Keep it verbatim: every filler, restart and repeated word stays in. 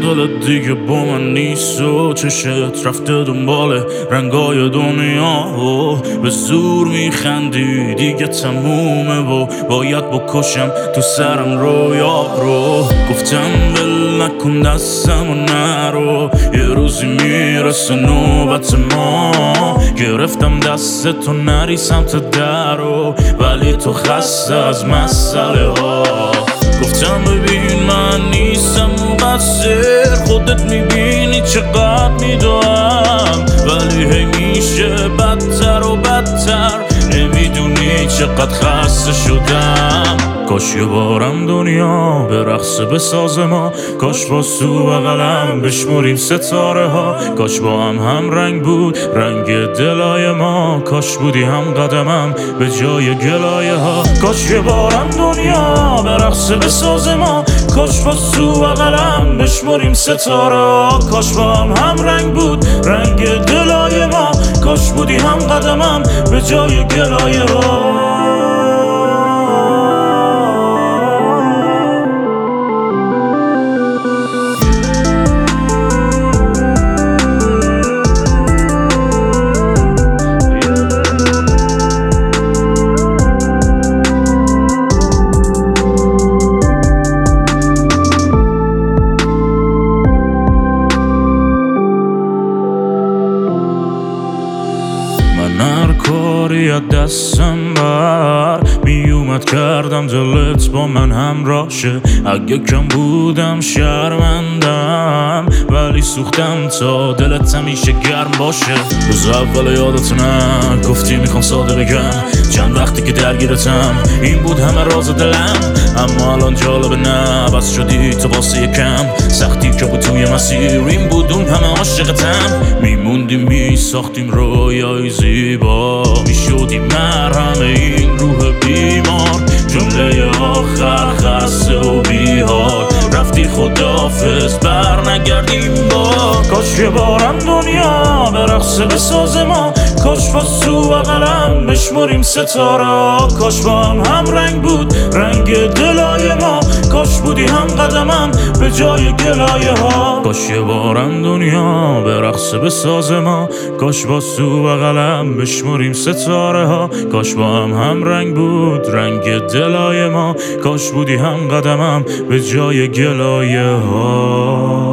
دلت دیگه با من نیست و چشت رفته دنبال رنگای دنیا و به زور میخندی دیگه تمومه و باید بکشم تو سرم رویا رو. گفتم ول نکن دستم و نرو، یه روزی میرسه نوبت ما. گرفتم دست تو نری سمت درو، ولی تو خسته از مسئله ها. گفتم ببین من نیستم مقصر، خودت میبینی چقدر میدوام، ولی هی میشه بدتر و بدتر. نمیدونی چقدر خسته شدم. کاش یه بارم دنیا به رقص بساز ما، کاش با سو و قلم بشمریم ستاره ها. کاش با هم هم رنگ بود رنگ دلای ما، کاش بودی هم قدمم به جای گلایه ها. کاش یه بارم دنیا به رقص بساز ما، کاش با سو و قلم بشمریم ستاره ها. کاش با هم هم رنگ بود رنگ دلای ما، کاش بودی هم قدمم به جای گلایه ها. هر کاری از دستم بر میومد کردم دلت با من همراه شه. اگه کم بودم شرمندم، ولی سوختم تا دلت همیشه گرم باشه. روز اول یادت نه گفتی میخوام ساده بگم، چند وقتی که درگیرتم این بود همه راز دلم. اما الان جالبه نه بس شدی تو واسه یکم، سختی که بود توی مسیر این بود اون همه عاشقتم. میموندیم میساختیم رویای زیبا، میشدیم مرهم این روح بیمار. جمله آخر خسته و بیحال، رفتی خداحافظ بر نگردیم با. کاش یه بارم دنیا به رقص بساز ما، کاش با سو و قلم بشمریم ستاره. کاش با هم هم رنگ بود رنگ دلای ما، کاش بودی هم قدمم به جای گلایه ها. کاش یه بارم دنیا به رقص بساز ما، کاش با سو و قلم بشمریم ستاره ها. کاش با هم هم رنگ بود رنگ دلای ما، کاش بودی هم قدمم به جای گلایه ها.